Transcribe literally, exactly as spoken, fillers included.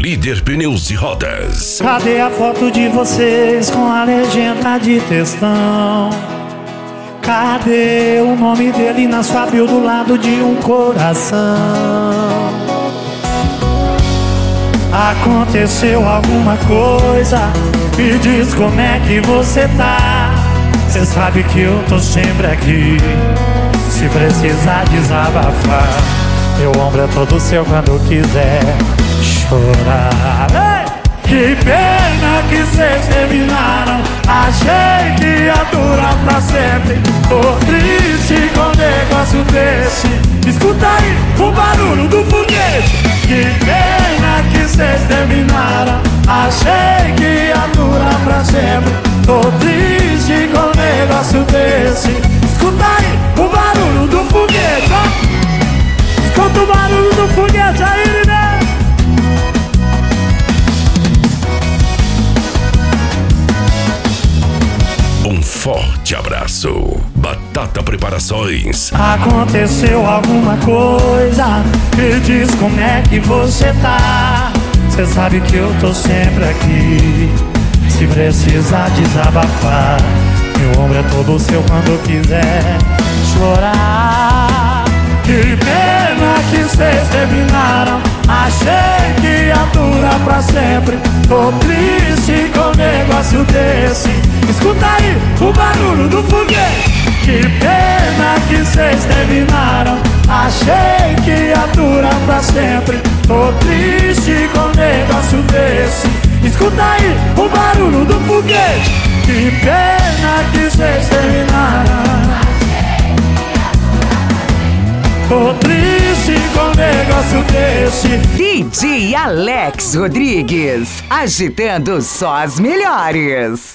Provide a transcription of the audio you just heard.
Líder Pneus e Rodas. Cadê a foto de vocês com a legenda de textão? Cadê o nome dele na sua bio do lado de um coração? Aconteceu alguma coisa? Me diz como é que você tá. Cê sabe que eu tô sempre aqui, se precisar desabafar. Meu ombro é todo seu quando quiser chorar. Ei! Que pena que cês terminaram. Achei que ia durar pra sempre. Tô triste com um negócio desse. Escuta aí o barulho do foguete. Que pena que cês terminaram. Achei que ia durar pra sempre. Tô triste com um negócio desse. Escuta aí o barulho do foguete, ó. Escuta o barulho do foguete aí, né? Um forte abraço. Batata Preparações. Aconteceu alguma coisa? Me diz como é que você tá. Cê sabe que eu tô sempre aqui, se precisar desabafar. Meu ombro é todo seu quando quiser chorar. Que pena que cês terminaram. Achei que ia durar pra sempre. Tô triste com um negócio desse. Escuta aí o barulho do foguete. Que pena que cês terminaram. Achei que ia durar pra sempre. Tô triste com um negócio desse. Escuta aí o barulho do foguete. Que pena que cês terminaram. Tô triste com um negócio desse. D J Alex Rodrigues, agitando só as melhores.